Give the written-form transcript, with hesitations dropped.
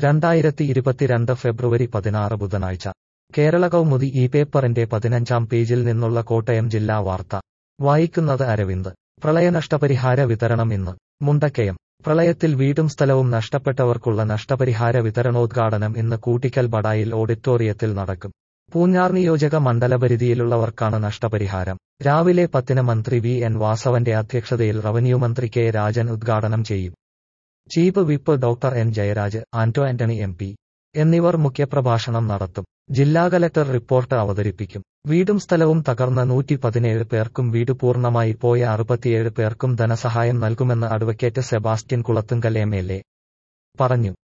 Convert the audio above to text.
2022 ഫെബ്രുവരി 16 ബുധനാഴ്ച കേരള കൗമുദി ഈ പേപ്പറിന്റെ 15-ാം പേജിൽ നിന്നുള്ള കോട്ടയം ജില്ലാ വാർത്ത വായിക്കുന്നത് അരവിന്ദ്. പ്രളയനഷ്ടപരിഹാര വിതരണം ഇന്ന്. മുണ്ടക്കയം. പ്രളയത്തിൽ വീടും സ്ഥലവും നഷ്ടപ്പെട്ടവർക്കുള്ള നഷ്ടപരിഹാര വിതരണോദ്ഘാടനം ഇന്ന് കൂട്ടിക്കൽ ബഡായിൽ ഓഡിറ്റോറിയത്തിൽ നടക്കും. പൂഞ്ഞാർ നിയോജക മണ്ഡലപരിധിയിലുള്ളവർക്കാണ് നഷ്ടപരിഹാരം. രാവിലെ 10-ന് മന്ത്രി വി എൻ വാസവന്റെ അധ്യക്ഷതയിൽ റവന്യൂ മന്ത്രി കെ രാജൻ ഉദ്ഘാടനം ചെയ്യും. Chief whip doctor N Jayaraj, Anto Antony M P എന്നിവർ മുഖ്യപ്രഭാഷണം നടത്തും. ജില്ലാ കലക്ടർ റിപ്പോർട്ട് അവതരിപ്പിക്കും. വീടും സ്ഥലവും തകർന്ന 117 പേർക്കും വീട് പൂർണ്ണമായി പോയ 67 പേർക്കും ധനസഹായം നൽകുമെന്ന് അഡ്വക്കേറ്റ് സെബാസ്റ്റ്യൻ കുളത്തുങ്കൽ എം.എൽ.എ പറഞ്ഞു.